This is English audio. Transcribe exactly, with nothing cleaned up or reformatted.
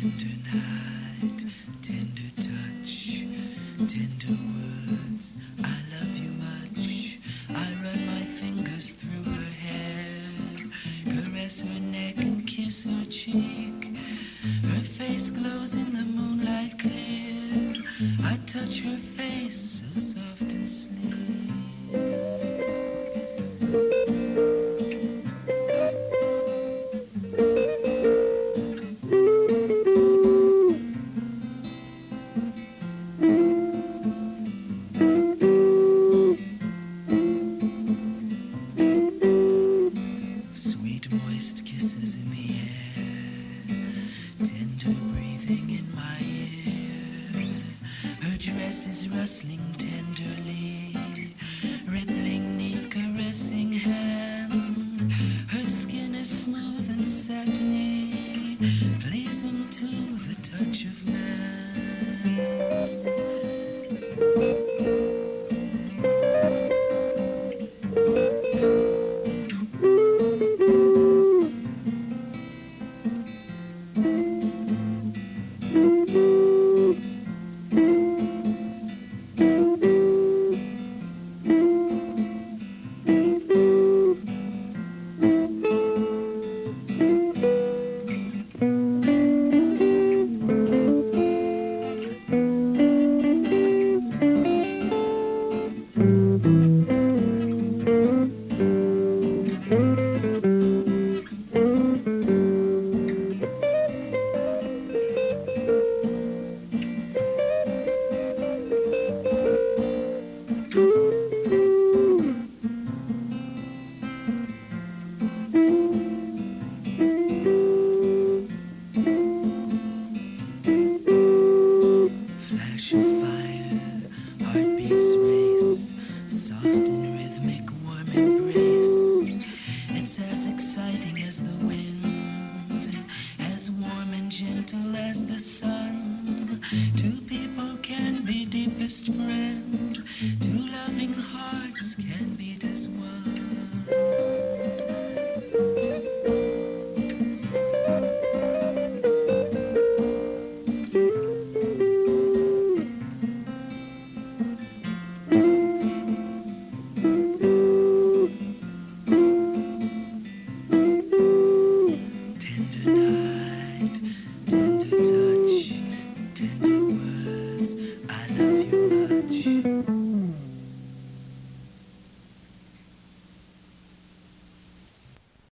Tender night, tender touch, tender words, I love you much. I run my fingers through her hair, caress her neck and kiss her cheek. Her face glows in the moonlight clear. I touch her face so soft and sleek. Sweet moist kisses in the air, tender breathing in my ear. Her dress is rustling tenderly, rippling neath caressing hand. Her skin is smooth and satiny, pleasing to the touch of man. Flash of fire, heartbeats race, soft and rhythmic, warm embrace. It's as exciting as the wind, as warm and gentle as the sun. Two people can be deepest friends, two loving hearts can beat as one.